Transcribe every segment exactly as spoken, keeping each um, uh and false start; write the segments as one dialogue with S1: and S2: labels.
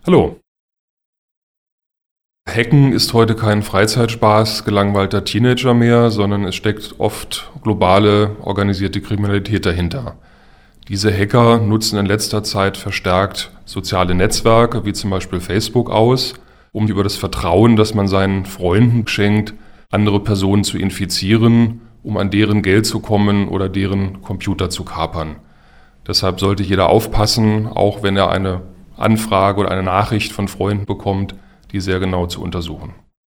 S1: Hallo. Hacken ist heute kein Freizeitspaß gelangweilter Teenager mehr, sondern es steckt oft globale, organisierte Kriminalität dahinter. Diese Hacker nutzen in letzter Zeit verstärkt soziale Netzwerke, wie zum Beispiel Facebook, aus, um über das Vertrauen, das man seinen Freunden schenkt, andere Personen zu infizieren, um an deren Geld zu kommen oder deren Computer zu kapern. Deshalb sollte jeder aufpassen, auch wenn er eine Anfrage oder eine Nachricht von Freunden bekommt, die sehr genau zu untersuchen.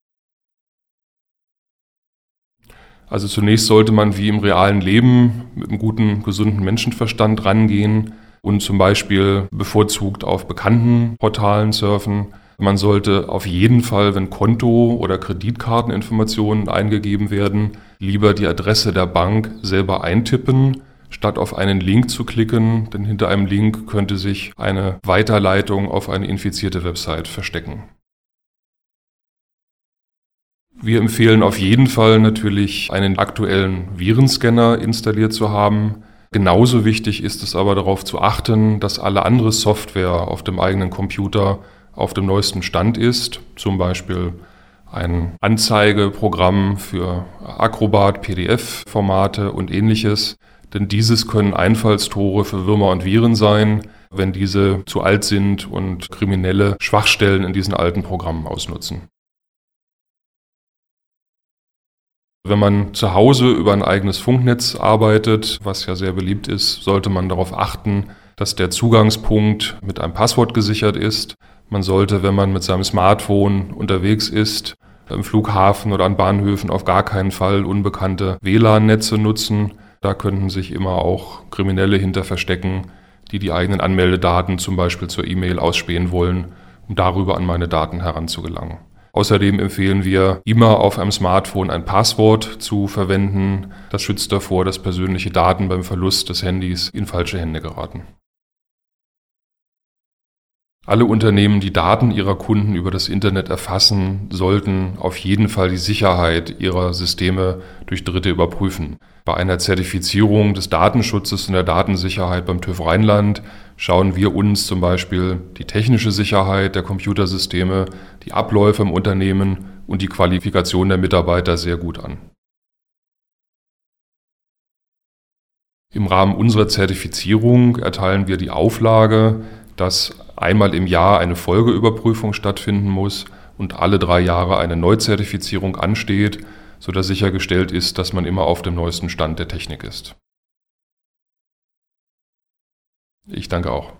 S1: Also zunächst sollte man wie im realen Leben mit einem guten, gesunden Menschenverstand rangehen und zum Beispiel bevorzugt auf bekannten Portalen surfen. Man sollte auf jeden Fall, wenn Konto- oder Kreditkarteninformationen eingegeben werden, lieber die Adresse der Bank selber eintippen, statt auf einen Link zu klicken, denn hinter einem Link könnte sich eine Weiterleitung auf eine infizierte Website verstecken. Wir empfehlen auf jeden Fall natürlich, einen aktuellen Virenscanner installiert zu haben. Genauso wichtig ist es aber darauf zu achten, dass alle andere Software auf dem eigenen Computer auf dem neuesten Stand ist, zum Beispiel ein Anzeigeprogramm für Acrobat, P D F-Formate und ähnliches. Denn dieses können Einfallstore für Würmer und Viren sein, wenn diese zu alt sind und kriminelle Schwachstellen in diesen alten Programmen ausnutzen. Wenn man zu Hause über ein eigenes Funknetz arbeitet, was ja sehr beliebt ist, sollte man darauf achten, dass der Zugangspunkt mit einem Passwort gesichert ist. Man sollte, wenn man mit seinem Smartphone unterwegs ist, im Flughafen oder an Bahnhöfen auf gar keinen Fall unbekannte W L A N-Netze nutzen. Da könnten sich immer auch Kriminelle hinter verstecken, die die eigenen Anmeldedaten zum Beispiel zur E-Mail ausspähen wollen, um darüber an meine Daten heranzugelangen. Außerdem empfehlen wir, immer auf einem Smartphone ein Passwort zu verwenden. Das schützt davor, dass persönliche Daten beim Verlust des Handys in falsche Hände geraten. Alle Unternehmen, die Daten ihrer Kunden über das Internet erfassen, sollten auf jeden Fall die Sicherheit ihrer Systeme durch Dritte überprüfen. Bei einer Zertifizierung des Datenschutzes und der Datensicherheit beim TÜV Rheinland schauen wir uns zum Beispiel die technische Sicherheit der Computersysteme, die Abläufe im Unternehmen und die Qualifikation der Mitarbeiter sehr gut an. Im Rahmen unserer Zertifizierung erteilen wir die Auflage, dass einmal im Jahr eine Folgeüberprüfung stattfinden muss und alle drei Jahre eine Neuzertifizierung ansteht, sodass sichergestellt ist, dass man immer auf dem neuesten Stand der Technik ist. Ich danke auch.